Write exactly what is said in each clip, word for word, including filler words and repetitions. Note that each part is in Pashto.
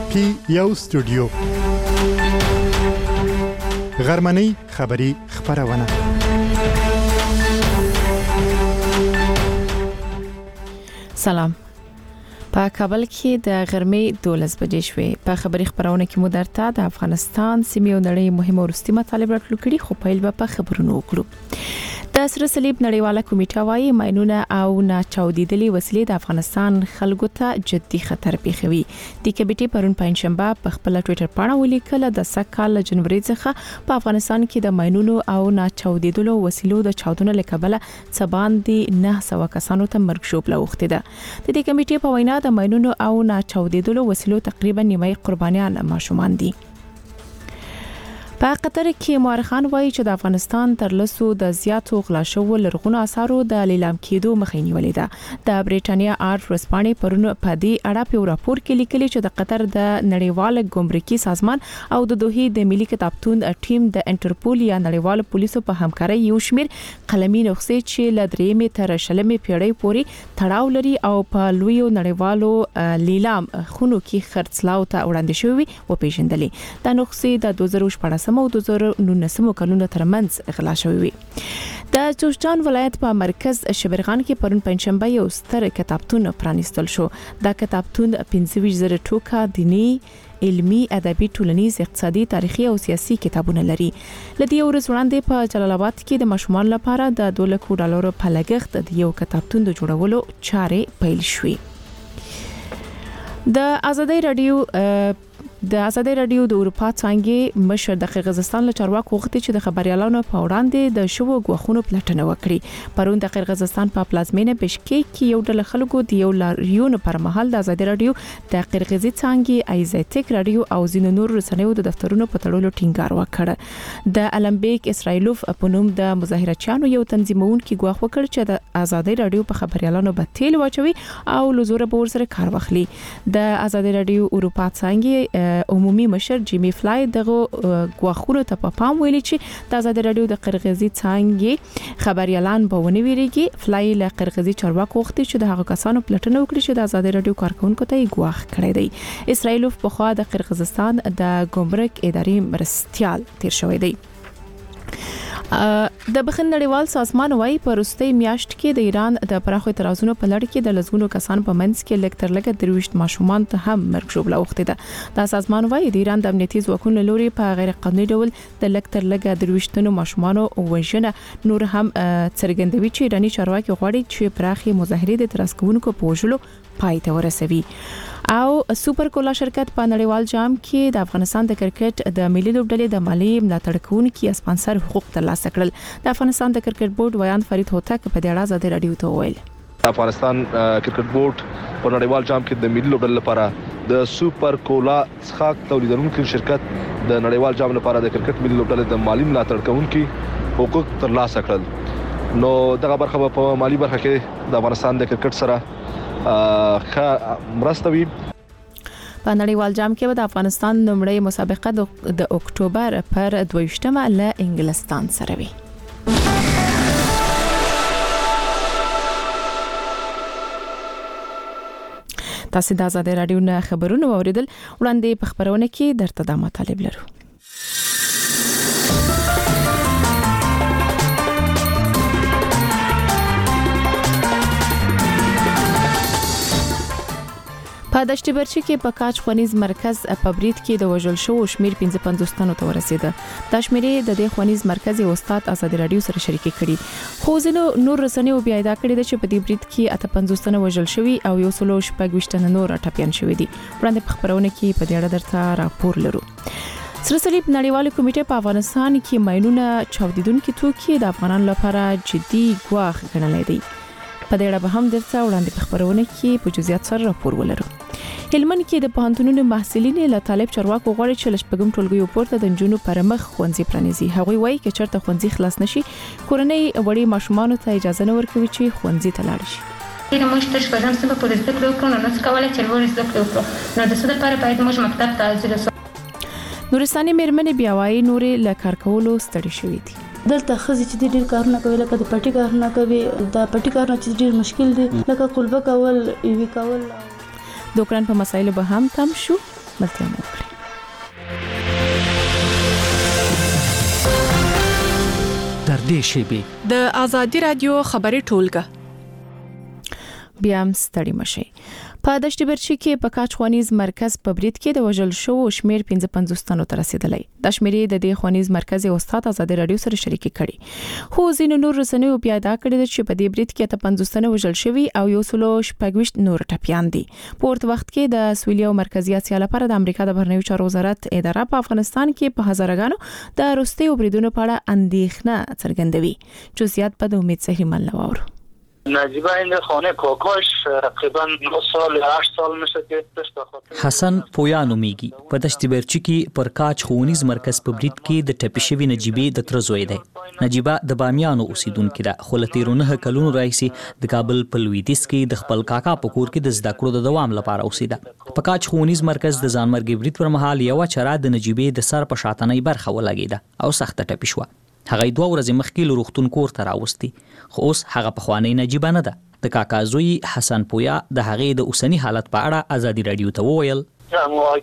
پی یو سټوډیو غرمنۍ خبری خبرونه سلام. په کابل کې د غرمې دولس بجې شوې. په خبري خبرونه کې مو درته د افغانستان سیمې او نړۍ مهمه ورستي مطالب راټول کړي، خو پیل به په خبرونو وکړو. د سره صلیب نړیواله کمیټه وايي ماینونه او ناچاودیدلې وسلې د افغانستان خلکو ته جدي خطر پیښوي. د کمیټې پرون پنځشنبه په خپل ټوئیټر باندې ولیکل د سکهال جنوري څخه په افغانستان کې د ماینونو او ناچاودیدلو وسلو د چاودنو لکبله سباندې نه سو کسانو ته مرګ شوبله وخته ده. د دې کمیټې په وینا د ماینونو او ناچاودیدلو وسلو تقریبا نیمه قربانیان ماشومان دي. په قطر کې مورخان وایي چې د افغانستان تر لسو د زیاتو غلا شوو لرغونو آثارو د لیلام کېدو مخې نیولې ده. د بریټانیا آرت ورسپانې پرون په دې اړه په راپور کې لیکلي چې د قطر د نړیوال ګمرکي سازمان او د دوحې د ملي کتابتون ټیم د انټرپول یا نړیوال پولیسو په همکارۍ یو شمیر قلمي نسخې چې ل درېمې تر شلمې پیړۍ پورې تړاو لري او په لویو نړیوالو لیلام خونو کې خرڅلاو ته وړاندې شوی و پیژندلې. د نسخې د دوه زره شپږ مو د دوه زره نولس کلونو ترمنځ غلا شوی وي. د جوزجان ولایت په مرکز شبرغان کې پرون پنځشنبه یو ستر کتابتون پرانیستل شو. دا کتابتون پنځه ویشت زره ټوکه دینی، علمی، ادبي، ټولنیز، اقتصادي، تاریخي او سیاسي کتابونه لري. لدی ورځ وړاندې په جلال آباد کې د ماشومان لپاره د دوه لک ډالرو په لګښت د یو کتابتون د جوړولو چارې پیل شوې. د آزادۍ رادیو د آزادۍ رادیو د اروپا څنګه مشر د قرغیزستان له چارواکو غوښتي چې د خبريالانو په وړاندې د شوو غوښونو پلټنه وکړي. پرون د قرغیزستان په پلازمینه بشکیک کې یو ډله خلکو د یو لاریون پر مهال د آزادۍ رادیو د قرغیزي څنګه ایزاتیک رادیو او زینو نور رسنیو د دفترونو په تړلو ټینګار وکړ. د المبیک اسرایلوف په نوم د مظاهرچیانو یو تنظیمونکي غوښ وکړ چې د آزادۍ رادیو په خبريالانو به تیل واچوي او لزوره به ورسره کار واخلي. د آزادۍ رادیو اروپا څنګه عمومي مشر جیمی فلای دغه غوښونو ته په پام ویلي چې د آزادۍ رادیو د قرغیزي څنګه خبريالان به ونی ویریږي. فلای له قرغیزي چارواکو وغوښتي چې د هغه کسانو پلټنه وکړي چې د آزادۍ رادیو کارکونکو ته غوښ کړی دی. اسرایلوف په خوا د قرغیزستان د ګمرک ادارې مرستيال تیر شوی دی. د بخښن نړیوال سازمان وايي په روستي میاشت کې د ایران د پراخو اعتراضونو په لړ کې د لزګونو کسان په منځ کې لکتر لګه درويشت ماشومان ته هم مرګ شوبله وخته ده. دا سازمان وايي د ایران د امنیتي ځواکونو لوري په غیر قانوني ډول د لکتر لګه درويشتونو ماشومانو وژنه نور هم څرګندوي چې ایراني چارواکي غواړي چې پراخي مظاهره د اعتراض کوونکو په وژلو پای ته ورسوي. او سوپر کولا شرکت په نړیوال جام کې د افغانستان د کرکټ د ملي لوبډلې د مالی ملاتړ کوونکي اسپانسر حقوق ترلاسه کړل. د افغانستان د کرکټ بورډ ویان فرید هوتک په دې اړه آزادۍ رادیو ته وویل. افغانستان کرکټ بورډ په نړیوال جام کې د ملي لوبډلې لپاره د سوپر کولا څخه تولیدونکو شرکت د نړیوال جام لپاره د کرکټ ملي لوبډلې د مالی ملاتړ کوونکي حقوق ترلاسه کړل. نو دغه برخه په مالی برخه کې د افغانستان د کرکټ سره خا مرستوي. په نړیوال جام کې د افغانستان لومړی مسابقه د اکتوبر پر دویشتمه له انګلستان سره وي. تاسو د آزادۍ رادیو نه خبرونه اوریدل. وړاندې په خبرونه کې درته د مطالب لرو. په دشت برچی کې په کاچ خونیز مرکز په برید کې د وژل شو شمیر پنځه پنځوس تنو ته ورسیده. د شمیرې د دې خونیز مرکز یو استاد آزادۍ رادیو سره شریکي کړي. خو ځینو نور رسنیو بیا دا کړی چې په دې برید کې اته پنځوس تنه وژل شوی او یو سلو شپږ ویشت تنه نور ټپيان شوی دي. وړاندې په خبرونه کې په دې اړه درته راپور لرو. سره صلیب نړیواله کمیټه په افغانستان کې ماینونه چاودیدونکو توکي د افغانانو لپاره جدي ګواښ ګڼلې دي. په دې اړه به هم درته وړاندې په خبرونه کې په جزئیات سره راپور ولرو. هلمند کې د پوهنتونونو محصلین له طالب چارواکو غواړي چې لشپګم ټولګیو پورته د جنونو پر مخ خوندې پرانیزي. هغوی وایي چې چرته خوندې خلاص نشي کورنۍ وړي ماشومان ته اجازه نه ورکوي چې خوندې ته لاړ شي. د موږ تر شپږم صنف پورې زده کړې وکړو، نو څه کولای چې لوړ زده کړې وکړو، نو د څه لپاره باید موږ مکتب ته حاضر شو. نورستاني مېرمنې بیا وایي نورې له کار کولو ستړي شوې دي. دلته خزي چې ډېر کارونه کوي، لکه د پټي کارونه کوي، د پټي کارونه چې ډېر مشکل دي، لکه قلبه کول، ایوي کول. د اوکران په مسایلو به هم تم شو. ملتیا مو کړی. در دې شیبې د ازادي رادیو خبري ټولګه بیا هم ستړي مشي. په دشت برچی کې په کاچخوانیز مرکز په برید کې د وژل شو شمیر پنځه پنځوس تنو ته رسیدلی. د شمیرې د دې خوانیز مرکز استاد آزاد رادیو سره شریکي کړي. خو ځینو نور رسنیو بیا دا کړی چې په دې برید کې ته پنځوس تنه وژل شوي او یو سلو شپږ نور ټپيان دي. په ورته وخت کې د سویلي او مرکزي اسیا لپاره د امریکا د بهرنیو چارو وزارت اداره په افغانستان کې په هزارګانو د روسي بریدونو په اړه اندېښنه څرګندوي. جزئیات په د امید سهری ملنوارو. نجیبه این خانه کاکاش تقریبا نه سال هشت سال میشه که حسن پویا نومیږي. په دشت برچی کې پر کاچ ښوونیز مرکز په برید کې د ټپي شوي نجیبې د تر زوی دی. نجیبه د بامیانو اوسیدونکې ده، خو له تیرو نهه کلونو راهیسې د کابل په لویدیځ کې د خپل کاکا په کور کې د زده کړو د دوام لپاره اوسیده. په کاچ ښوونیز مرکز د ځانمرګي برید پر مهال یوه چره د نجیبې د سر په شاتنۍ برخه ولګېده او سخته ټپي شوه. هغه دوه ورځې مخکې له روغتون کور ته راوستي، خو اوس هغه پخوانۍ نجیبه نه ده. د کاکا زوی حسن پویا د هغې د اوسني حالت په اړه ازادي رادیو ته وویل آی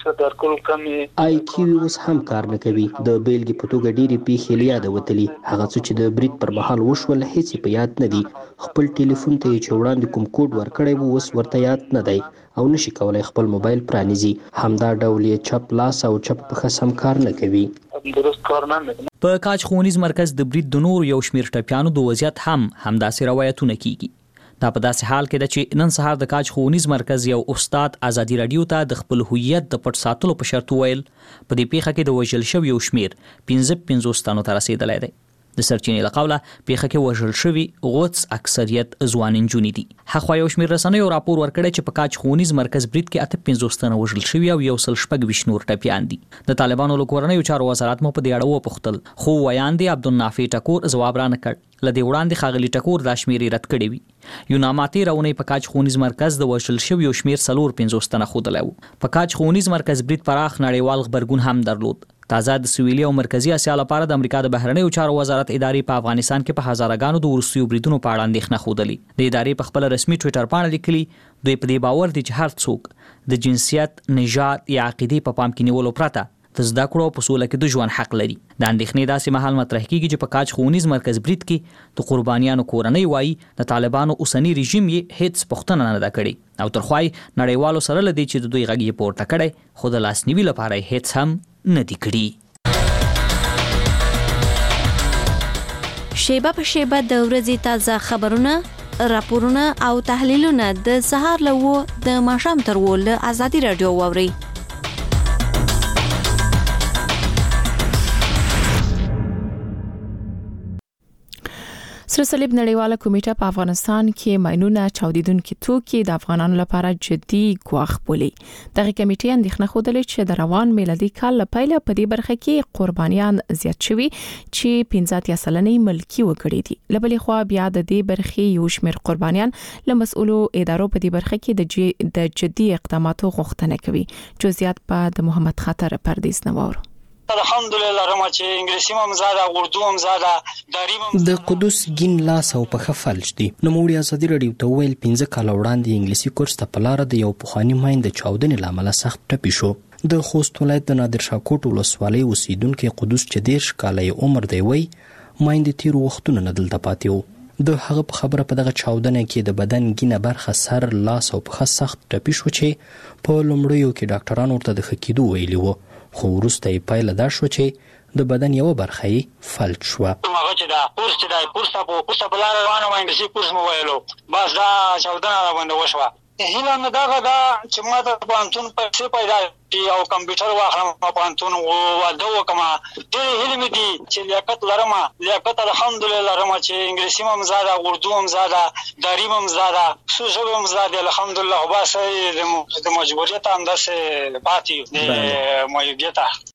کیو اوس هم کار نه کوي. د بیلګې په توګه ډېرې پیښې له یاده وتلي. هغه څه چې د برید پر مهال وشول هیڅ په یاد نه دي. خپل ټلیفون ته چې وړاندې کوم کوډ ورکړی و اوس ورته یاد نه دی او نشي کولای خپل موبایل پرانیزي. همدا ډول یې چپ لاس او چپ پښه سم کار نه کوي. درست کار نه کوي. په کاچ ښوونیز مرکز د برید د نور یو شمیر ټپیانو د وضعیت هم همداسې روایتونه کیږي. دا په داسې حال کې ده چې نن سهار د کاچ ښوونیز مرکز یو استاد ازادي رادیو ته د خپل هویت د پټ ساتلو په شرط وویل په دې پیښه کې د وژل شویو شمیر پنځه پنځوس تنو ته رسیدلی دی. د سرچینې له قوله پیښه کې وژل شوي غوڅ اکثریت ځوان نجونې دي. هخوا یو شمیر رسنیو راپور ورکړی چې په کاچ ښوونیز مرکز برید کې اته پنځوس تنه وژل شوي او یو سل شپږ ویشت نور ټپیان دي. د طالبانو له کورنیو چارو وزارت مو په دې اړه وپوښتل، خو ویاندې عبدالنافع ټکور ځواب را نه کړ. له دې وړاندې ښاغلي ټکور دا شمېرې رد کړې وي. یوناما تېره اونۍ په کاچ ښوونیز مرکز د وژل شویو شمېر څلور پنځوس تنه ښودلی و. په کاچ ښوونیز مرکز برید پراخ نړیوال غبرګون هم درلود. تازه د سویلي او مرکزي اسیا لپاره د امریکا د بهرنیو چارو وزارت ادارې په افغانستان کې په هزارګانو د وروستیو بریدونو په اړه اندېښنه ښودلې. د ادارې په خپل رسمي ټویټر باندې لیکلي دوی په دې باور دي چې هر څوک د جنسیت، نژاد یا عقیدې په پام کې نیولو پرته د زده کړو په سوله کې د ژوند حق لري. د اندېښنې داسې مهال مطرح کیږي چې په کاچ ښوونیز مرکز برید کې د قربانیانو کورنۍ وایي د طالبانو اوسني رژیم یې هیڅ پوښتنه نه ده کړې او ترخوای نړیوالو سره لدی چې د دوی غږ یې پورته کړی خو د لاسنیوي لپاره هیڅ هم نه دی کړی. شیبه په شیبه د ورځې تازه خبرونه، راپورونه او تحلیلونه د سهار له و د ماښام تر و له ازادي رادیو واورئ. سره صلیب نړیواله کمیټه په افغانستان کې ماینونه چاودیدونکي توکي د افغانانو لپاره جدي ګواښ بولي. دغه کمیټې اندېښنه ښودلې چې د روان میلادي کال له پیله په دې برخه کې قربانیان زیات شوي چې پنځه اتیا سلنې ملکي وګړي دي. له بلې خوا بیا د دې برخې یو شمېر قربانیان له مسؤلو ادارو په دې برخه کې د جدي اقداماتو غوښتنه کوي. جزئیات په د محمد خاطر پردیس نوارو. الحمدلله رحمت چې انګلیسي هم زاده، اردو هم زاده، داری هم د قدس ګین لاس او په خفلج دي. نو موږ ازادي رادیو ته ویل پنځه کال وړاندې انګلیسي کورس ته په لار د یو پخوانی ماین د چاودنې لامل سخت ټپي شو. د خوست ولایت د نادر شاه کوټ ولسوالۍ اوسیدونکو قدس چې دیرش کاله عمر دی وی ماین د تیر وختونو نه دلته پاتې و. د هغه په خبره په دغه چاودنه کې د بدن ګینه برخه سر، لاس او په سخت ټپي شو چې په لومړیو کې ډاکټرانو ورته د خکېدو ویلي وو. خو وروسته یې پایله دا شو چې د بدن یو برخه یې فلج شوه. هغه چې دا کورس چې دا کورس په کورس په لار روانه و انګلیسي کورس مو ویلو بس دا چاودنه را باندې وشوه. هیله مې دغه دا چې ما د پوهنتون پیسې پیدا کړي او کمپیوټر واخلم په پوهنتون واده وکړم. ډېرې هیلې مې دي چې لیاقت لرم. لیاقت الحمدلله لرم چې انګلیسي هم زده، اردو هم زده، داری هم زده، څو ژبې هم زده الحمدلله. خو بس د مجبوریت همداسې پاتې د معیوبیته.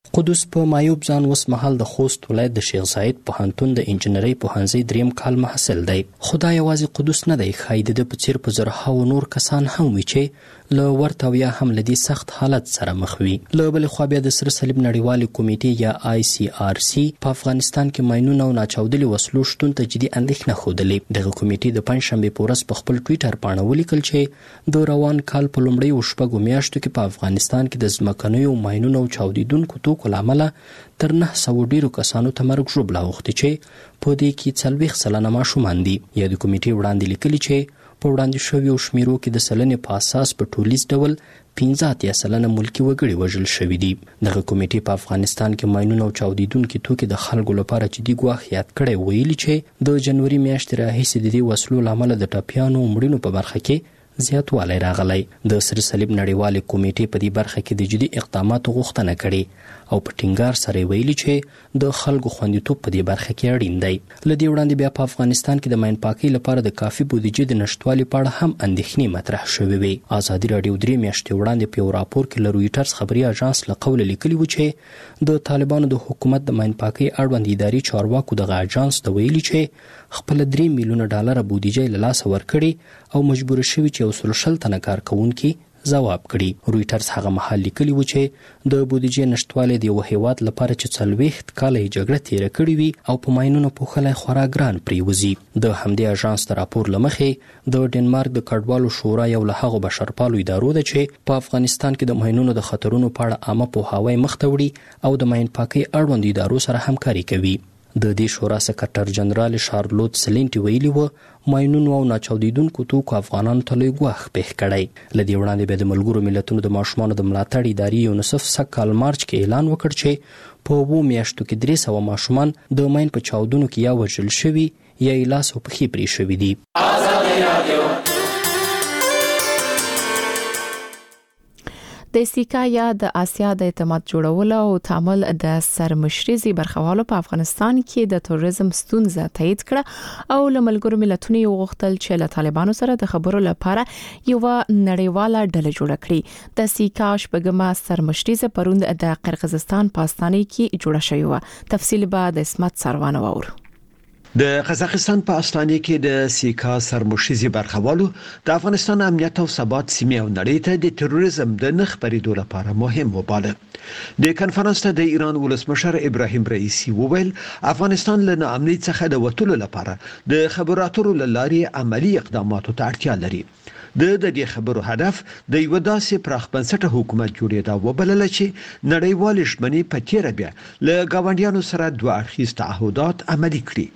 قدوس په مایوب ځان اوس مهال د خوست ولایت د شیخ زاید پوهنتون د انجنیري پوهنځي دریم کال محصل دی. خدای یوازې قدوس نه دی، ښایي د ده په څیر په زرهاو نور کسان هم وي چې له ورته او یا هم له دې سخت حالت سره مخ وي. له بلې خوا بیا د سره صلیب نړیوالې کمیټې یا آی سی آر سی په افغانستان کې ماینونه او ناچاودلې وسلو شتون ته جدي اندېښنه ښودلې. دغه کمیټې د پنجشنبې په ورځ په خپل ټویټر پاڼه ولیکل چې د روان کال په لومړیو شپږو میاشتو کې په افغانستان کې د ځمکنیو ماینونو او چاودېدونکو توکو له امله تر نه سوه ډیرو کسانو ته مرګ ژوبله اوښتې چې په دې کې څلوېښت سلنه ماشومان دي. یا د کمیټې وړاندې لیکلي چې په وړاندې شویو شمیرو کې د سلنې په اساس په ټولیز ډول پنځه اتیا سلنه ملکي وګړي وژل شوي دي. دغه کمیټې په افغانستان کې ماینونه او چاودېدونکي توکي د خلکو لپاره جدي ګواښ یاد کړی، ویلي چې د جنوري میاشتې راهیسې د دې وسلو له امله د ټپیانو او مړینو په برخه کې زیاتوالی راغلی. د سره صلیب نړیوالې کمیټې په دې برخه کې د جدي اقداماتو غوښتنه کړې او په ټینګار سره ویلي چې د خلکو خوندیتوب په دې برخه کې اړین دی. له دې وړاندې بیا په افغانستان کې د ماین پاکۍ لپاره د کافي بودیجې د نشتوالي په اړه هم اندېښنې مطرح شوې وې. ازادي راډیو درې میاشتې وړاندې په یو راپور کې له رویټرز خبري اژانس له قوله لیکلي و چې د طالبانو د حکومت د ماین پاکۍ اړوند اداري چارواکو دغه اژانس ته ویلي چې خپل درې میلیونه ډالره بودیجه له لاسه ورکړي او مجبور شوي چې یو سل شل تنه کارکوونکي ځواب کړي. رویټرز هغه مهال لیکلي و چې د بودیجې نشتوالی د یو هیواد لپاره چې څلوېښت کاله یې جګړه تېره کړې وي او په ماینونو پوښلی خورا ګران پرېوځي. د همدې اژانس د راپور له مخې د ډنمارک د کډوالو شورا یو له هغو بشرپالو ادارو ده چې په افغانستان کې د ماینونو د خطرونو په اړه عامه پوهاوی مخ ته وړي او د ماین پاکۍ اړوند ادارو سره همکاري کوي. د دې شورا سکرټر جنرال شارلوت سلینټي ویلي و ماینونو او ناچاودېدونکو توکو افغانانو ته لوی ګواښ پېښ کړی. له دې وړاندې بیا د ملګرو ملتونو د ماشومانو د ملاتړ ادارې یونیسف سږ کال مارچ کې اعلان وکړ چې په اوو میاشتو کې درې سوه ماشومان د ماین په چاودنو کې یا وژل شوي یا یې لاس او پښې پرې شوي دي. د سیکا یا د آسیا د اعتماد جوړولو او تعامل د سرمشريزي برخوالو په افغانستان کې د تروریزم ستونزه تایید کړه او له ملګرو ملتونو یو غوښتل چې له طالبانو سره د خبرو لپاره یو نړیواله ډله جوړه کړي. د سیکا شپږمه سرمشريزه پروند د قرغیزستان په استانه کې جوړه شوې و. تفصیل به د اسمت سروانه وورو. د قزاقستان په استانه کې د سیکا سرمشريزي برخوالو د افغانستان امنیت او ثبات سیمه او نړۍ ته د تروریزم د نه خبرېدو لپاره مهم وباله. د کنفرانس ته د ایران ولسمشر ابراهیم رئیسی وویل افغانستان له ناامنۍ څخه د وټولو لپاره د خبرو اترو لارې عملی اقداماتو ته اړتیا لري. د دې خبرو هدف د یو داسې پراخ بنسټه حکومت جوړېدا وبلل چې نړیوال شمنې په تیر بیا له گاونډیانو سره دوه اړخیز تعهدات عملي کړي.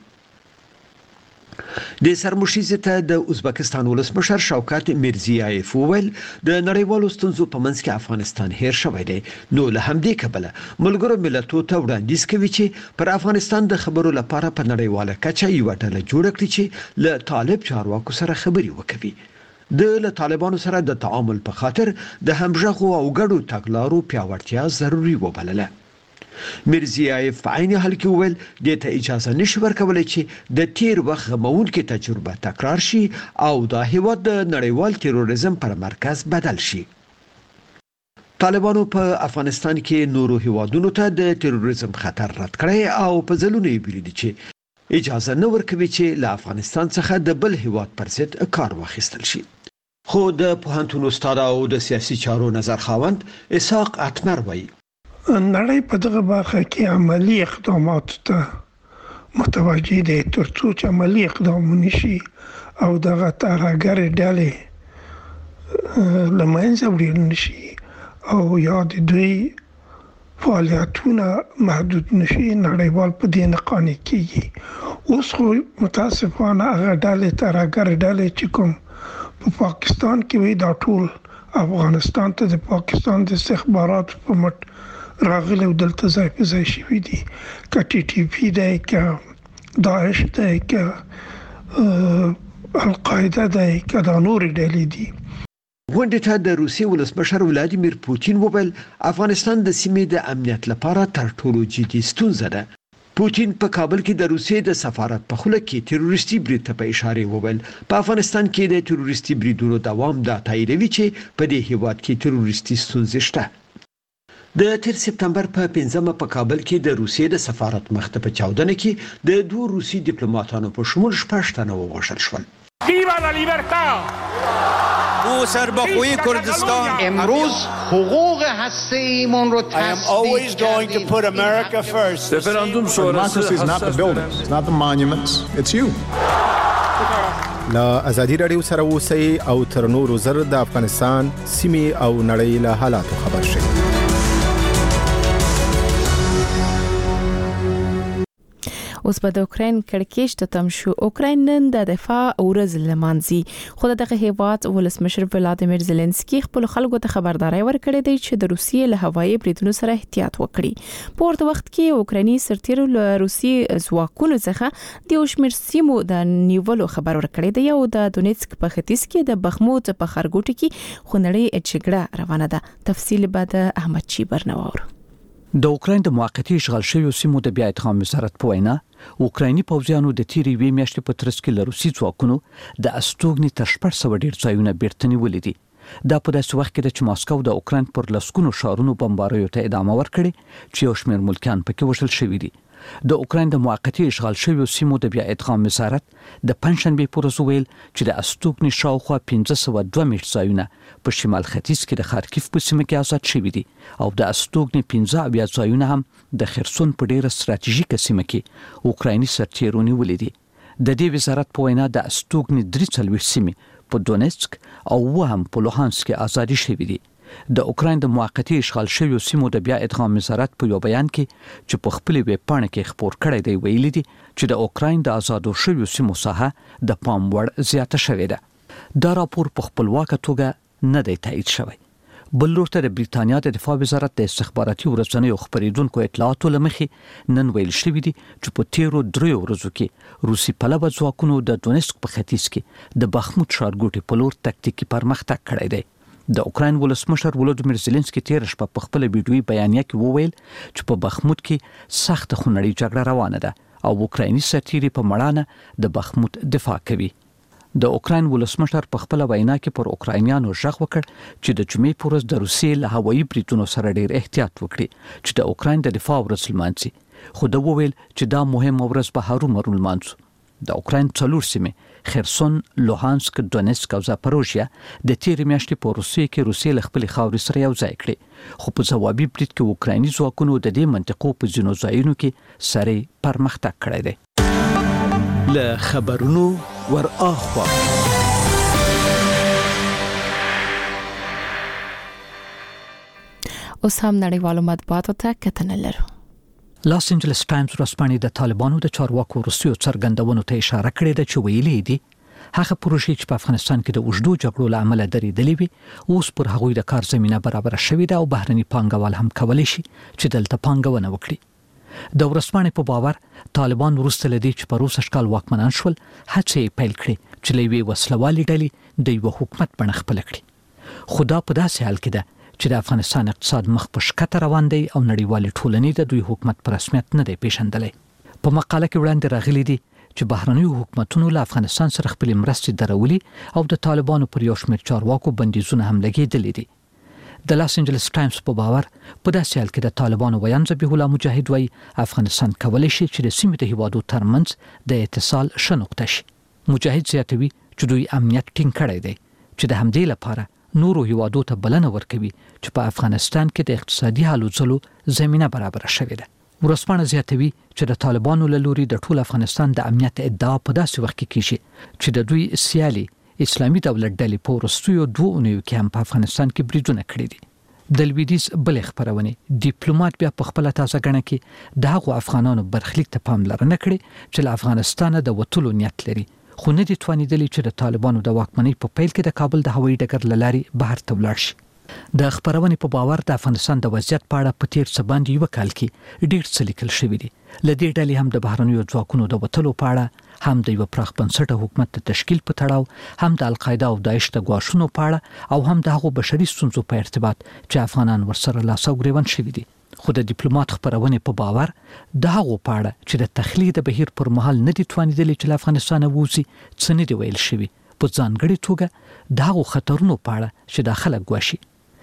د سرمشريزي ته د ازبکستان ولسمشر شوکت میرزیایف وویل د نړیوالو ستونزو په منځ کې افغانستان هیر شوی دی. نو له همدې کبله ملګرو ملتونو ته وړاندیز کوي چې پر افغانستان د خبرو لپاره په نړیواله کچه یو ډله جوړه کړي چې له طالب چارواکو سره خبري وکړي. د له طالبانو سره د تعامل په خاطر د همغږو او ګډو تګلارو پیاوړتیا ضروری وبلله. میرزیایف په عین حال کې وویل د ته اجازه نشي ورکولای چې د تیر وخت غمونکې تجربه تکرار شي او د هیواد د نړیوال تروریزم پر مرکز بدل شي. طالبانو په افغانستان کې نورو هیوادونو ته د تروریزم خطر رد کړی او په ځلونه یې ویلي چې اجازه نه ورکوي چې له افغانستان څخه د بل هیواد پر ضد کار واخیستل شي. خو د پوهنتون استاد او د سیاسي چارو نظر خاوند اسحاق اتمر وایي نړۍ په دغه برخه کې عملی اقدامات ته متوجه دي ترڅو چې عملی اقدام نشي او دغه ترهګر ډلې لمنځه وړل نشي او یا د دوی فعالیتونه محدود نشي نړیوال په دې نه قانع کیږي. اوس خو متاسفانه هغه ډلې ترهګر ډلې چې کوم په پاکستان کې وي دا ټول افغانستان ته د پاکستان د استخباراتو په مټ راغلی او دلته ځای په ځای شوي دي. که ټي ټي پي دی، که داعش دی، که القاعده دی، که دا نورې ډلې دي. غونډې ته د روسیې ولسمشر ولادیمیر پوتین وویل افغانستان د سیمې د امنیت لپاره تر ټولو جدي ستونزه ده. پوتین په کابل کې د روسیې د سفارت په خوله کې تروریستي برید ته په اشاره وویل په افغانستان کې د تروریستي بریدونو دوام دا تاییدوي چې په دې هیواد کې تروریستي ستونزې شته. د تیر سپتمبر په پنځمه په کابل کې د روسیې د سفارت مخ ته په چاودنه کې د دوه روسي ډیپلوماټانو په شمول شپږ تنه ووژل شول. ویوا لا لیبرتا! او سربخوی کردستان امروز حقوق هسته‌ایمون رو تصدیق کردیم. رفراندوم شورای is not the buildings, it's not the monuments, it's you. لا ازادي رادیو سره اوسئ او تر نورو زر د افغانستان سیمې او نړۍ له حالاتو خبر شئ. اوس په د اوکرين کړکېچ ته تم شو. اوکرين نن د دفاع ورځ لمانځي، خو دغه هیواد ولسمشر ولادیمیر زيلنسکي خپل خلکو ته خبرداري ورکړې ده چې د روسیې له هوایي بریدونو سره احتیاط وکړي. په ورته وخت کې اوکراني سرتیرو له روسي ځواکونو څخه د اوشمیر سیمو د نیولو خبر ورکړی دی او د دونیتسک په ختیځ کې د بخموت په خرګوټ کې خونړۍ جګړه روانه ده. تفصیل به د احمد چیبر نوور. د اوکرين د موقتی اشغال شویو سیمو د بیا ادغام وزارت په وینا اوکرایني پوځیانو د تیری وی میاشتې په ترڅ کې له روسي ځواکونو د استوګنې تر شپږ سوه ډیر ځایونه بیرته نیولې دي. دا په داسې وخت کې چې ماسکو د اوکرين پر لسګونو شهرونو بمباریو ته ادامه ورکړي چې یو شمېر ملکیان پکې وژل شوي دي. د اوکرين د موقتی اشغال شویو سیمو د بیا ادغام وزارت د پنځشنبه پر ورځ ویل چې د استوګنې شاوخوا پنځه سوه دوه میټ ځایونه په شمال ختیځ کې د خارکیف په سیمه کې آزاد شوي دي او د استوګنې پنځه اویا ځایونه هم د خرسون په ډیره ستراتیژیکه سیمه کې اوکرایني سرتیرو نیولې دي. د دې وزارت په وینا د استوګنې درې څلوېښت سیمې په دونیتسک او و هم په لوهانسک کې آزاد شوي دي. د اوکرين د موقتی اشغال شویو سیمو د بیا ادغام وزارت په یو بیان کې چې په خپل ویب پاڼه کې خبر کړی دی ویلي دي چې د اوکرين د آزادو شویو سیمو ساحه د پام وړ زیاته شوې ده. دا راپور په خپلواکه توګه نه دی تایید شوی. بل ورته د بریتانیا د دفاع وزارت د استخباراتي ورځنیو خبرېدونکو اطلاعاتو لمخې نن ویل شوی دي چې په تیرو دریو ورځو کې روسي پلوه ځواکونو د دونیتسک په ختیځ کې د بخموت ښارګوټي په لور تکتیکي پرمختګ کړی دی. د اوکرين ولسمشر ولادیمیر زيلنسکي تیر شپه په خپل ویډیوي بیانیه کې وویل چې په بخموت کې سخت خونړۍ جګړه روانه ده او اوکرایني سرتیري په مړانه د بخموت دفاع کوي. د اوکرين ولسمشر په خپل وینا کې پر اوکراینیانو ژغ وکړ چې د جمعې په ورځ د روسیې له هوایي بریدونو سره ډیر احتیاط وکړي چې د اوکرين د دفاع ورځ لمانځي. خو دا وویل چې دا مهمه ورځ به هرومرو لمانځو. د اوکرين څلور سیمې خرسون، لوهانسک، دونیتسک او زاپروژیا د تیر میاشتې په روسیې کې روسیې له خپل خاورې سره یو ځای کړي، خو په ځوابي برید کې اوکرایني ځواکونو د دې منطقو په ځینو ځایونو کې سره پرمختګ کړی دی. له خبرونو ور اخوا اوس هم نړیوالو مطبوعاتو ته کتنه لرو. لاس انجلس ټایمز ورځپاڼې د طالبانو د چارواکو وروستیو څرګندونو ته اشاره کړې ده چې ویلي دي هغه پروژې چې په افغانستان کې د اوږدو جګړو له امله درېدلې وي اوس پر هغوی د کار زمینه برابره شوې ده او بهرني پانګوال هم کولی شي چې دلته پانګونه وکړي. د ورځپاڼې په باور طالبان وروسته له دې چې په روس اشکال واکمنان شول هڅې یې پیل کړې چې له یوې وسلوالې ډلې د یوه حکومت بڼه خپله کړي. خو دا په داسې حال کې ده چې د افغانستان اقتصاد مخ په شکته روان دی او نړیوالې ټولنې د دوی حکومت په رسمیت نه دی پیژندلی. په مقاله کې وړاندې راغلي دي چې بهرنیو حکومتونو له افغانستان سره خپلې مرستې درولي او د طالبانو پر یو شمېر چارواکو بندیزونه هم لګېدلي دي. د لاس انجلس ټایمز په باور په داسې حال کې د طالبانو ویان ذبیح الله مجاهد وایي افغانستان کولی شي چې د سیمې د هیوادو ترمنځ د اتصال ښه نقطه شي. مجاهد زیاتوي چې دوی امنیت ټینګ کړی دی چې د همدې لپاره نورو هیوادو ته بلنه ورکوي چې په افغانستان کې د اقتصادي هلو ځلو زمینه برابره شوې ده. ورځپاڼه زیاتوي چې د طالبانو له لوري د ټول افغانستان د امنیت ادعا په داسې وخت کې کیږي چې د دوی سیالي اسلامي دولت ډلې په وروستیو دوه اونیو کې هم په افغانستان کې بریدونه کړي دي. د لویدیځ بلې خپرونې ډیپلوماټ بیا په خپله تازه ګڼه کې د هغو افغانانو برخلیک ته پاملرنه کړې چې له افغانستانه د وتلو نیت لري، خو نه دي توانېدلي چې د طالبانو د واکمنۍ په پیل کې د کابل د هوایي ډګر له لارې بهر ته ولاړ شي. د خبرونې په باور د افغانستان د وضعیت په اړه په تیر څه باندې یو کال کې ډېر څه لیکل شوي دي. له دې ډلې هم د بهرنیو ځواکونو د وتلو په اړه، هم د یو پراخ بنسټه حکومت د تشکیل په تړاو، هم د القاعده او داعش د ګواښونو په اړه او هم د هغو بشري ستونزو په ارتباط چې افغانان ورسره لاس او ګریوان شوي دي. خو د ډیپلوماټ خبرونې په باور د هغو په اړه چې د تخلیه د بهیر پر مهال نه دي توانېدلي چې له افغانستانه ووځي څه نه دي ویل شوي، په ځانګړې توګه د هغو خطرونو په اړه چې دا خلک ګواښي.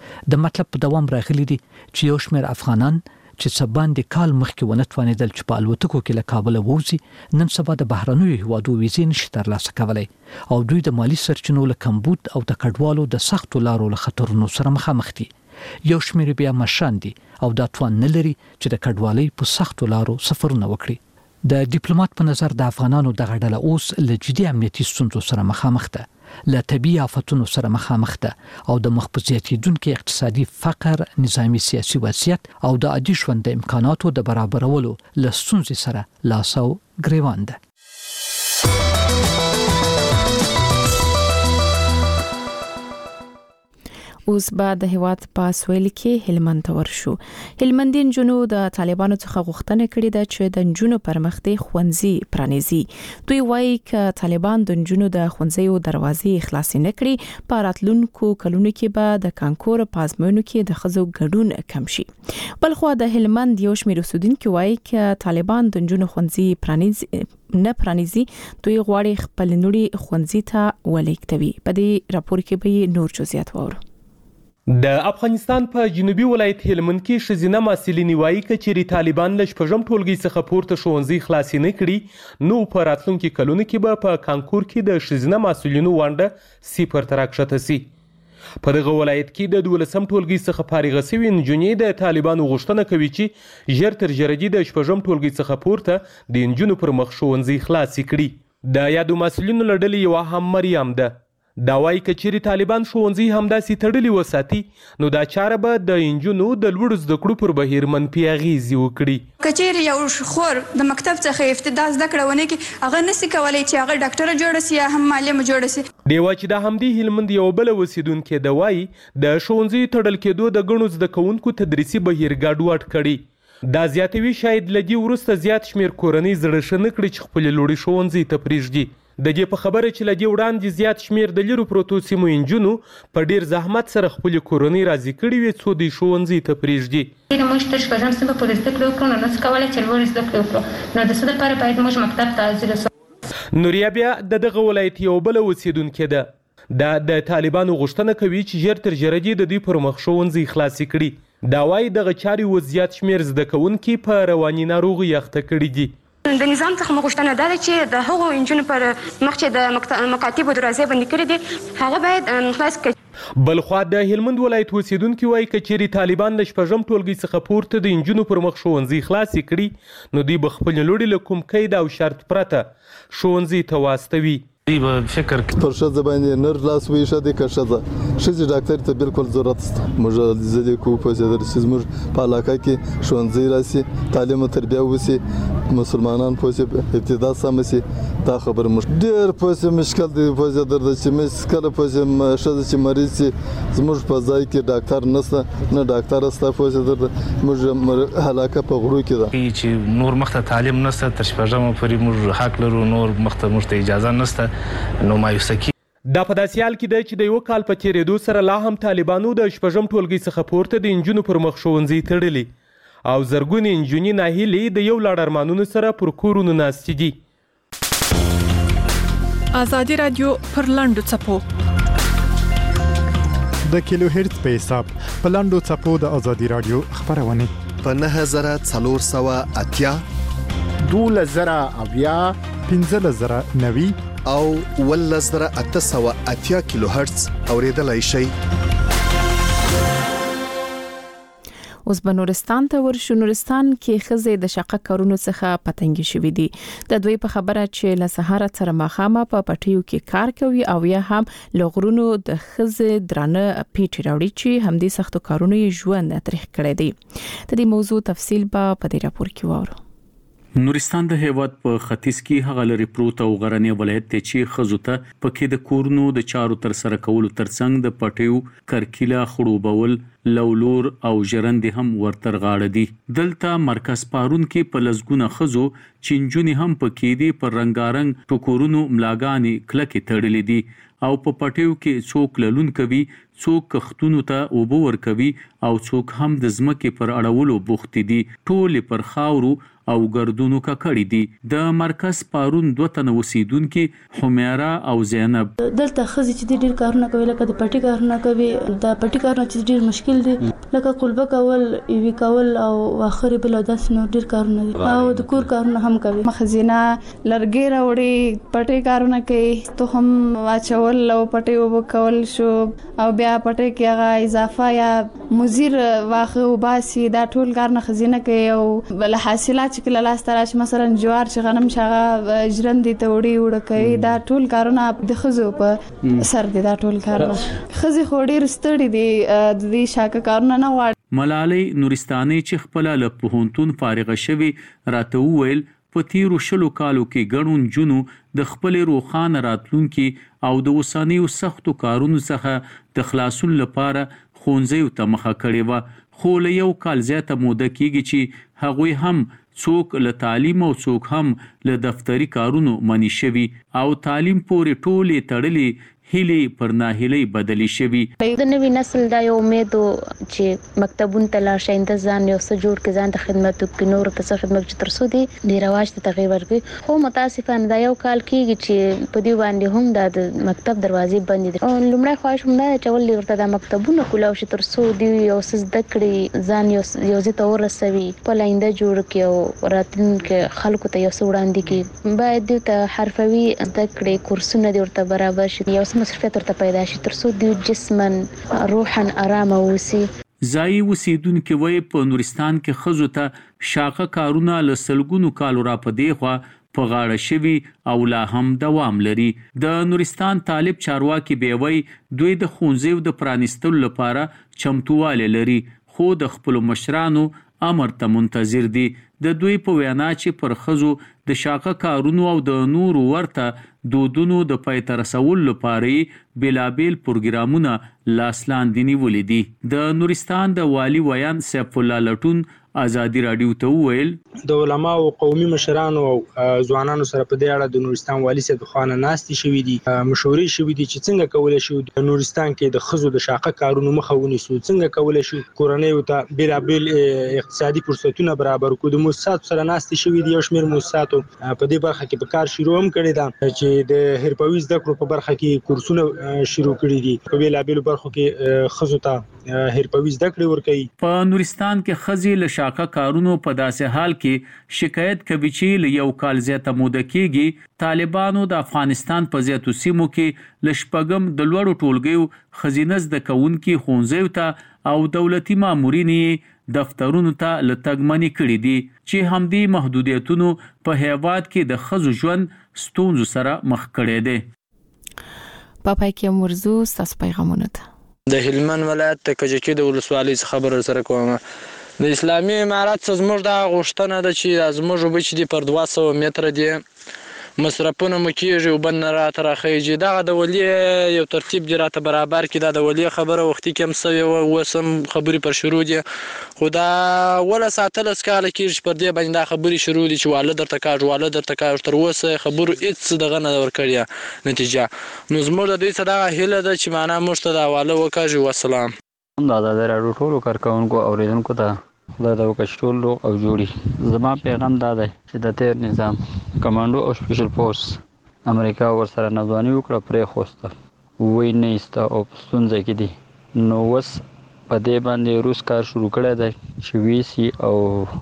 د مطلب په دوام راغلي دي چې یو شمېر افغانان چې سبان د کال مخکې ونه توانېدل چې په الوتکو کې له کابل ووځي نن سبا د بهرنیو هیوادو ویزې نشي ترلاسه کولی او دوی د مالی سرچینو له کمبود او د کډوالو د سختو لارو له خطرونو سره مخامخ دي. یو شمېر بیا مشران دي او دا توان نه لري چې د کډوالۍ په سختو لارو سفرونه وکړي. د ډیپلوماټ په نظر د افغانانو دغه ډله اوس له جدي امنیتي ستونزو سره مخامخ ده، له طبیعي آفتونو سره مخامخ ده او د مخ په زیاتېدونکي اقتصادي فقر، نظامي سیاسي وضعیت او د عادي ژوند د امکاناتو د برابرولو له ستونزې سره لاس او ګریوان ده. اوس به د هیواد په سویل کې هلمند ته ورشو. هلمندي نجونو د طالبانو څخه غوښتنه کړې ده چې د نجونو پر مخ د ښوونځي پرانیزي. دوی وایي چې طالبان د نجونو د ښوونځیو دروازې خلاص نه کړي، په راتلونکو کلونو کې به د کانکور په ازموینو کې د ښځو ګډون کم شي. بلخو د هلمند یو شمېر اوسیدونکو وایي چې طالبان د نجونو ښوونځي پرانیزي نه پرانیزي، دوی غواړي خپل نړۍ ښوونځي ته ولیږدوي. په دې راپور کې به نور جزئیات واورو. د افغانستان په جنوبي ولایت هلمند کې ښځینه محصلینې وایي که چیرې طالبان له شپږم ټولګي څخه پورته ښوونځي خلاص نه کړي نو په راتلونکي کلونو کې به په کانکور کې د ښځینه محصلینو ونډه صفر ته راکښته سي. په دغه ولایت کې د دولسم ټولګي څخه فارغه شوې نجونې د طالبانو غوښتنه کوي چې ژر تر ژره دې د شپږم ټولګي څخه پورته د نجونو پر مخ ښوونځي خلاص کړي. د یادو محصلینو له ډلې یوه هم مریم ده. دا وایي که چیرې طالبان ښوونځي همداسې تړلي وساتي نو دا چاره به د نجونو د لوړو زده کړو پر بهیر منفي اغېزې وکړي. که چیرې یو خور د مکتب څخه ابتدا زده کړه ونه کړي هغه نسي کولی چې هغه ډاکټره جوړه سي یا هم معلمه جوړه سي. دیوه چې د همدې هلمند یو بله اوسیدونکې ده وایي د ښوونځیو تړل کېدو د ګڼو زده کوونکو تدریسي بهیر ګډوډ کړي. دا زیاتوي شاید له دې وروسته زیات شمېر کورنۍ زړه ښه نه کړي چې خپلې لوړې ښوونځي ته پرېږدي. د دې په خبره چې له دې وړاندې زیات شمېر د لرو پروتو سیمو نجونو په ډېر زحمت سره خپلې کورنۍ راضي کړي وي څو دوی ښوونځي ته پرېږدي. موږ تر شپږم صنفه پورې زده کړې وکړو نو نسو کولی چې لوړې زده کړې وکړو نو د څه دپاره باید موږ مکتب ته حاضره سو. نوریا بیا د دغه ولایت یو بله اوسیدونکې ده. دا د طالبانو غوښتنه کوي چې ژر تر ژره دې د دوی پر مخ ښوونځي خلاصې کړي. دا وایي دغه چارې اوس زیات شمېر زده کوونکي په رواني ناروغۍ اخته کړي دي. د نظام څخه مو غوښتنه دا ده چې د هغو نجونو پر مخ چې د مکاتبو دروازې بندې کړي دي هغه باید خلاص کړي. بلخوا د هلمند ولایت اوسیدونکي وایي که چیرې طالبان له شپږم ټولګي څخه پورته د نجونو پر مخ ښوونځي خلاصې کړي نو دوی به خپلې لوړې له کوم قید او شرط پرته ښوونځي ته واستوي. فکر پر ښځه باندې نر لاس ویښه دی که ښځه ښځې ډاکټر ته بالکل ضرورت شته. موږ زده کوو په چې زموږ په علاقه کې ښوونځی راسي تعلیم او تربیه وسي مسلمانان پوه ابتدا سم سي. دا خبره موږ ډېر پوه مشکل دی پوه درته چې مې کله پوه ښځه چې مریض سي زموږ په ځای کې ډاکټر نشته نه ډاکټر شته پوه درته موږ علاقه په غرو کې ده چې نور مخته تعلیم نشته تر شپږم پورې موږ حق لرو نور مخته موږ ته اجازه نشته نو مایوسه کی. دا په داسې حال کې دی چې د یو کال په تېرېدو سره لا هم طالبانو د شپږم ټولګي څخه پورته د نجونو پر مخ ښوونځي تړلي او زرګونې نجونې ناهیلې د یو لړ ارمانونو سره پر کورونو ناستې دي. ازادي رادیو پر لاندو څپو د کیلو هرتز په حساب په لاندو څپو د ازادي رادیو خبرونه په نه زره څلور سوه اتیا دوولس زره اویا پنځلس زره نوي او ولس زره اته سوه اتیا کیلو هرتز اوریدلای شئ. اوس به نورستان ته ورشو. نورستان کې ښځې د شقه کارونو څخه پتنګې شوې دي. د دوی په خبره چې له سهاره تر ماښامه په پټیو کې کار کوي او یا هم له غرونو د ښځې درانه پیټې راوړي چې همدې سختو کارونو یې ژوند تریخ کړی دی. د دې موضوع تفصیل به په دې راپور کې واورو. نورستان د هیواد په ختیځ کې هغه لري پروت او غرنی ولایت دی چې ښځو ته پکې د کورونو د چارو تر سره کولو ترڅنګ د پټیو کرکیله خړوبول لولور او ژرندې هم ورتر غاړه دي. دلته مرکز پارون کې په لزګونه خزو چنجونی هم پکې دي پر رنگارنګ ټکورونو ملاګانې کلکې تړلې دي او په پټیو کې څوک للون کوي، څوک کختونو ته اوبه ورکوي او څوک هم د ځمکې پر اړولو بوخت دي. ټول پر خاورو او ګردونو ککړې دي. د مرکز پارون دوه تنه اوسیدونکي حمیره او زینب دلته خزي چې ډېر کارونه کوي، لکه د پټي کارونه کوي. د پټي کارونه چې ډېر مشکل دي، لکه قلبه کول، ایوي کول او اخري بل داس نو ډېر کارونه دي او د کور کارونه هم کوي. مخزینه لرګي راوړي، پټي کارونه کوي، ته هم واچول او پټي وبکول شو او بیا پټي کې هغه اضافه یا مزیر واخه وباسي. دا ټول کارونه خزینه کوي او بل حاصلات چې کله لاس تراش مثلا جوار چې غنم شغه ژرندې ته وړي وړ کوي. دا ټول کارونه د خزو په سر دي. دا ټول کارونه خزي خو ډېر ستړي دي، د دې شاکه کارونه نه غواړي. ملالۍ نورستاني چې خپل له پوهنتون فارغه شوی راته وویل په تیرو شلو کالو کې ګڼو نجونو د خپل روخانه راتلونکي او د اوسنیو سختو کارونو څخه د خلاصون لپاره ښوونځیو ته مخه کړې وه، خو له یو کال زیاته موده کېږي چې هغوی هم څوک له تعلیم او څوک هم له دفتري کارونو منې شوي او تعلیم پورې ټولې تړلې هیلې پر ناهیلۍ بدلې شوي. د نوي نسل دا یو امید چې مکتبونو ته لاړ شي، د ځان یو څه جوړ کړي، ځان ته خدمت وکړي، نور ته څه خدمت چې تر څو دی د رواج ته تغیر ورکړي. خو متاسفانه دا یو کال کېږي چې په دې باندې هم د مکتب دروازې بندې دي. او لومړی خواهش هم دا چې ولې ورته د مکتبونو کولاو شي تر څو دی یو څه زده کړي، ځان یو یو ځای ته ورسوي، خپل آینده جوړ کړي او راتلونکي خلکو ته یو څه وړاندې کړي. باید دوی ته حرفوي زده کړې کورسونه دې ورته برابر شي، یو څه مصرفیت ورته پیدا شي تر څو دوی جسمن روحا آرامه اوسي. ځایي اوسیدونکي وایي په نورستان کې ښځو ته شاقه کارونه له سلګونو کالو را په دې خوا په غاړه شوي او لا هم دوام لري. د نورستان طالب چارواکي بیا وایي دوی د ښوونځیو د پرانیستلو لپاره چمتووالی لري، خو د خپلو مشرانو امر ته منتظر دي. د دوی په وینا چې پر ښځو د شاقه کارونو او د نورو ورته دودونو د پای ته رسولو لپاره بیلابیل پروګرامونه لاس لاندې نیولي دي. د نورستان د والي ویان سیف الله لټون ازادي رادیو ته وویل د علما او قومي مشرانو او ځوانانو سره په دې اړه د نورستان والي صاحب خانه ناستې شوې دي، مشورې شوې دي چې څنګه کولای شو د نورستان کې د ښځو د شاقه کارونو مخه ونیسو، څنګه کولای شو کورنیو ته بیلابیل اقتصادي فرصتونه برابر کړو. د موسساتو سره ناستې شوې دي، یو شمېر موسساتو په دې برخه کې په کار شروع هم کړې ده چې د حرفوي زده کړو په برخه کې کورسونه شروع کړي دي، په بیلابیلو برخو کې ښځو ته حرفوي زده کړې ورکوي. په نورستان کې ښځې له شاقه کارونو په داسې حال کې شکایت کوي چې له یو کال زیاته موده کېږي طالبانو د افغانستان په زیاتو سیمو کې له شپږم د لوړو ټولګیو ښځینه زده کوونکي ښوونځیو ته او دولتي مامورین دفترونو ته له تګ منې کړي دي چې همدې محدودیتونو په هیواد کې د ښځو ژوند ستونزو سره مخ کړی دی. په پای کې مرزو ستاسو پیغامونه ته د هلمند ولایت د کجکي د ولسوالۍ څخه خبر سره کوم. د اسلامي امارات څخه زموږ دا غوښتنه ده چې زموږ اوبه چې دي پر دوه سوه متره دي، مصرفونه مو کېږي، اوبه نه راته راخیږي. دغه د ولي یو ترتیب دې راته برابر کړي. دا د ولي خبره وختي کم سوې وه، اوس هم خبرې پر شروع دي، خو دا ولس اتلس کاله کېږي چې پر دې باندې دا خبرې شروع دي چې واله درته کاږو، واله درته کاږو. تر اوسه خبرو هېڅ دغه نه ده ورکړې نتیجه. نو زموږ د دوی څه دغه هیله ده چې معنا موږ ته دا واله وکاږي. وسلام. دا د راډیو ټولو کارکوونکو اورېدونکو ته خدای دا وکړي چې ټول روغ او جوړي. زما پیغام دا دی چې د تیر نظام کمانډو او سپیشل فورس امریکا ورسره ناځواني وکړه، پرېښوسته، ووایي نه ایسته او په ستونزه کې دي. نو اوس په دې باندې روس کار شروع کړی دی چې ویسي او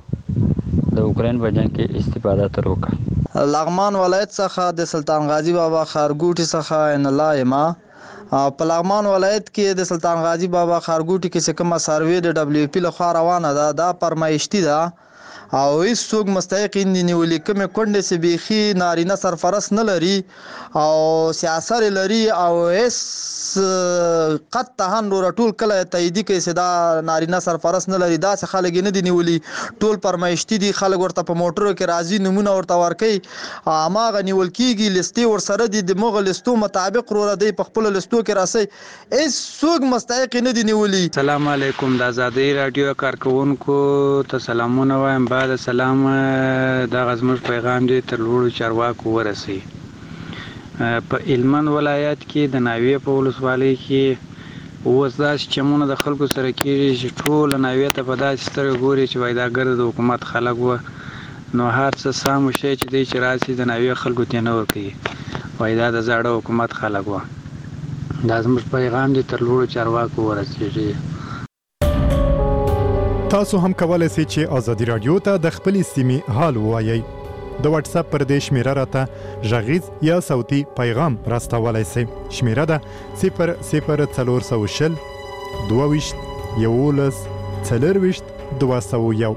د اوکراین په جنګ کې استفاده تر وکړه. لغمان ولایت څخه د سلطان غازي بابا ښارګوټي څخه ان الله یما. په لغمان ولایت کې د سلطان غازي بابا ښارګوټي کې چې کومه سروې د ډبلیو پی لخوا روانه ده، دا فرمایشتي ده او هیڅ څوک مستحق نه نیولې کومه کونډه سي بيخي نارینه سرفرست نه لري او سیاست لري او هیڅ قط هن ور ټول کله تایید کوي چې دا نارینه سرفرست نه لري دا څه خلک نه دي نیولې ټول پرمایشتي دي خلک ورته په موټرو کې راځي نمونه ورته ورکي اماغه نیول کیږي لستي ور سره دي د مغل لستو مطابق ور دی په خپل لستو کې راسي هیڅ څوک مستحق نه دي نیولې. السلام علیکم د آزادۍ رادیو کارکونکو ته سلامونه وایم. بعد سلام د غزمر پیغام دی تر لوړو چارواکو ورسي. په هلمند ولایت کې د ناوې په ولسوالۍ کې اوس داسې چمونه د خلکو سره کېږي چې ټول ناوې ته په داسې سترګې ګوري چې وایي دا ګرد د حکومت خلک وه نو هر څه سم شی چې دی چې راسي د ناوې خلکو ته نه ورکوي وایي دا د زاړه حکومت خلک وه. دا زموږ پیغام دی تر لوړو چارواکو ورسېږي. تاسو هم کولای شئ چې آزادي رادیو ته د خپلې سیمې حال ووایئ. د واتس اپ پر دې شمیره راته غږیز یا صوتي پیغام راستولای شئ. شمیره ده صفر صفر څلور سوه شل دوه ویشت یولس څلور ویشت دوه سوه یو.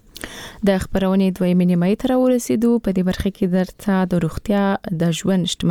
د خبرونې دویمې نیمایي ته راورسېدو. په دې برخه کې درته د روغتیا د ژوند